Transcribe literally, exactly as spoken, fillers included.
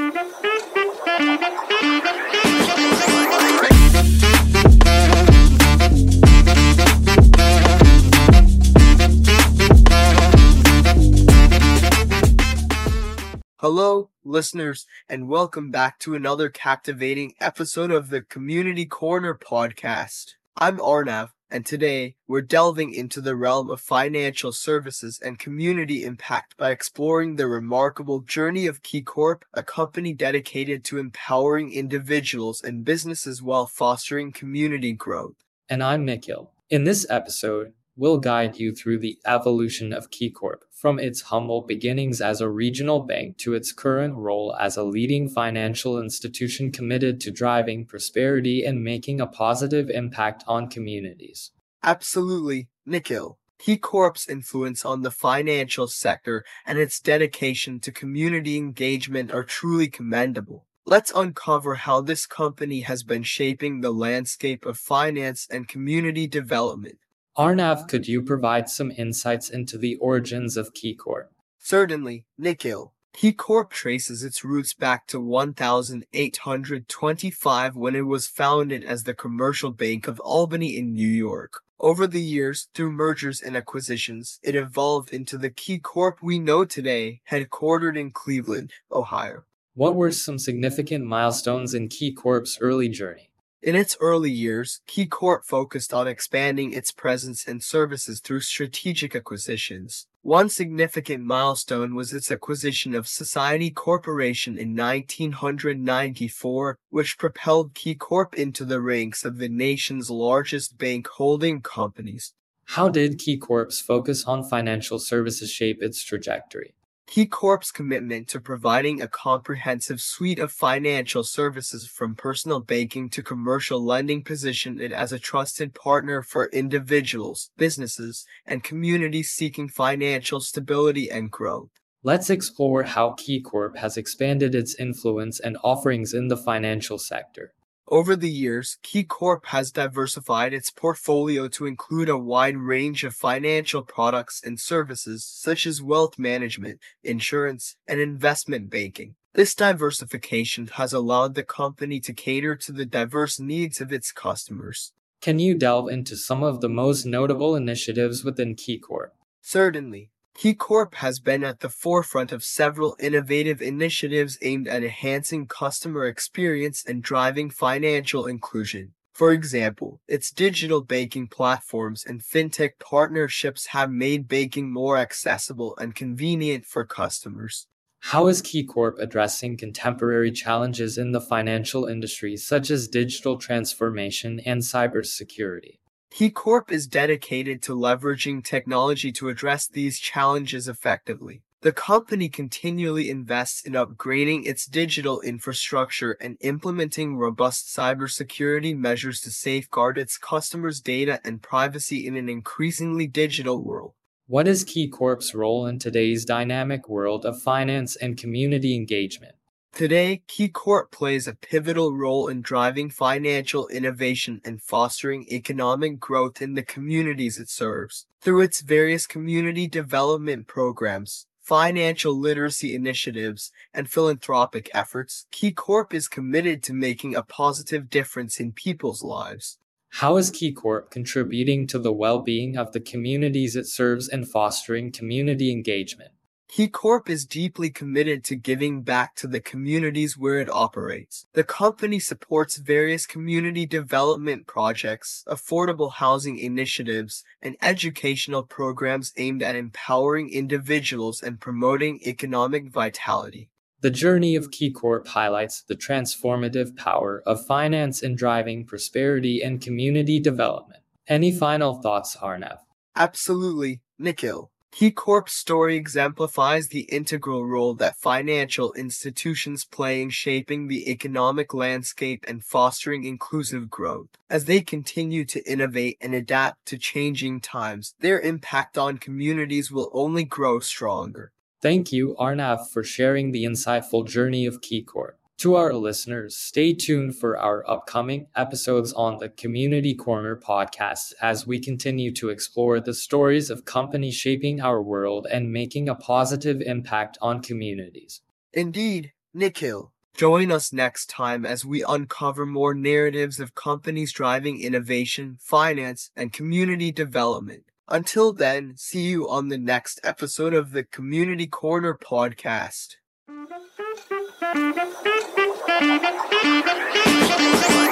Hello, listeners, and welcome back to another captivating episode of the Community Corner podcast. I'm Arnav, and today we're delving into the realm of financial services and community impact by exploring the remarkable journey of KeyCorp, a company dedicated to empowering individuals and businesses while fostering community growth. And I'm Nikhil. In this episode, we'll guide you through the evolution of KeyCorp, from its humble beginnings as a regional bank to its current role as a leading financial institution committed to driving prosperity and making a positive impact on communities. Absolutely, Nikhil. KeyCorp's influence on the financial sector and its dedication to community engagement are truly commendable. Let's uncover how this company has been shaping the landscape of finance and community development. Arnav, could you provide some insights into the origins of KeyCorp? Certainly, Nikhil. KeyCorp traces its roots back to eighteen twenty-five when it was founded as the Commercial Bank of Albany in New York. Over the years, through mergers and acquisitions, it evolved into the KeyCorp we know today, headquartered in Cleveland, Ohio. What were some significant milestones in KeyCorp's early journey? In its early years, KeyCorp focused on expanding its presence and services through strategic acquisitions. One significant milestone was its acquisition of Society Corporation in nineteen ninety-four, which propelled KeyCorp into the ranks of the nation's largest bank holding companies. How did KeyCorp's focus on financial services shape its trajectory? KeyCorp's commitment to providing a comprehensive suite of financial services from personal banking to commercial lending positioned it as a trusted partner for individuals, businesses, and communities seeking financial stability and growth. Let's explore how KeyCorp has expanded its influence and offerings in the financial sector. Over the years, KeyCorp has diversified its portfolio to include a wide range of financial products and services such as wealth management, insurance, and investment banking. This diversification has allowed the company to cater to the diverse needs of its customers. Can you delve into some of the most notable initiatives within KeyCorp? Certainly. KeyCorp has been at the forefront of several innovative initiatives aimed at enhancing customer experience and driving financial inclusion. For example, its digital banking platforms and fintech partnerships have made banking more accessible and convenient for customers. How is KeyCorp addressing contemporary challenges in the financial industry such as digital transformation and cybersecurity? KeyCorp is dedicated to leveraging technology to address these challenges effectively. The company continually invests in upgrading its digital infrastructure and implementing robust cybersecurity measures to safeguard its customers' data and privacy in an increasingly digital world. What is KeyCorp's role in today's dynamic world of finance and community engagement? Today, KeyCorp plays a pivotal role in driving financial innovation and fostering economic growth in the communities it serves. Through its various community development programs, financial literacy initiatives, and philanthropic efforts, KeyCorp is committed to making a positive difference in people's lives. How is KeyCorp contributing to the well-being of the communities it serves and fostering community engagement? KeyCorp is deeply committed to giving back to the communities where it operates. The company supports various community development projects, affordable housing initiatives, and educational programs aimed at empowering individuals and promoting economic vitality. The journey of KeyCorp highlights the transformative power of finance in driving prosperity and community development. Any final thoughts, Arnav? Absolutely, Nikhil. KeyCorp's story exemplifies the integral role that financial institutions play in shaping the economic landscape and fostering inclusive growth. As they continue to innovate and adapt to changing times, their impact on communities will only grow stronger. Thank you, Arnav, for sharing the insightful journey of KeyCorp. To our listeners, stay tuned for our upcoming episodes on the Community Corner podcast as we continue to explore the stories of companies shaping our world and making a positive impact on communities. Indeed, Nikhil. Join us next time as we uncover more narratives of companies driving innovation, finance, and community development. Until then, see you on the next episode of the Community Corner podcast.